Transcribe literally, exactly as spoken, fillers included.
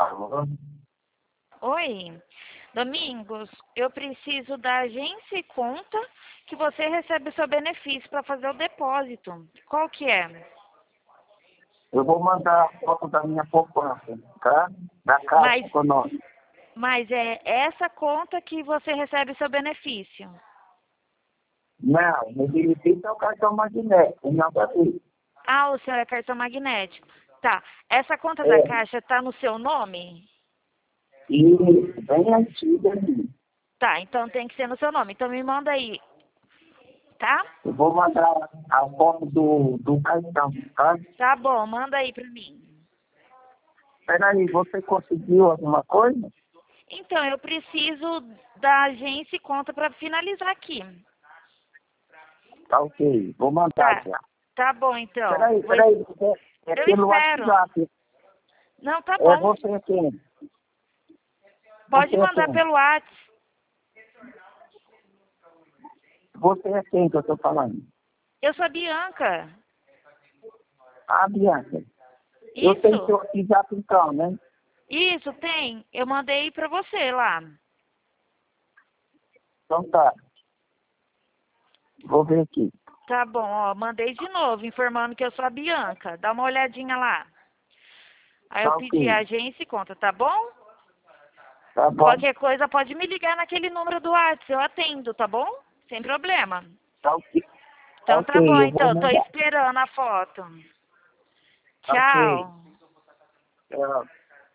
Alô? Oi, Domingos, eu preciso da agência e conta que você recebe o seu benefício para fazer o depósito. Qual que é? Eu vou mandar a foto da minha poupança, tá? Da Caixa Mas, Econômica. mas é essa conta que você recebe o seu benefício. Não, meu benefício é o cartão magnético, nada a ver. Ah, o seu é cartão magnético. Tá. Essa conta da É, Caixa está no seu nome? e bem antiga ali. Tá, então tem que ser no seu nome. Então me manda aí, tá? Eu vou mandar a foto do, do cartão, tá? Tá bom, manda aí pra mim. Peraí, você conseguiu alguma coisa? Então, eu preciso da agência e conta para finalizar aqui. Tá ok, vou mandar Tá, já. tá bom então. Peraí, Vou peraí, es- é, é Eu pelo espero. WhatsApp. Não, tá É bom. você quem? Pode Você é mandar quem? pelo WhatsApp. Você é quem que eu tô falando? Eu sou a Bianca. Ah, Bianca. Eu tenho seu Isso, WhatsApp então, né? isso, tem. Eu mandei pra você lá. Então tá. Vou ver aqui. Tá bom, ó. Mandei de novo, informando que eu sou a Bianca. Dá uma olhadinha lá. Aí eu Tá pedi a ok. agência e conta, tá bom? Tá bom. Qualquer coisa pode me ligar naquele número do WhatsApp. Eu atendo, tá bom? Sem problema. Tá ok. Tá Então tá bom, ok, eu vou então. Tô mandar. esperando a foto. Tá ok. Tchau. Tchau.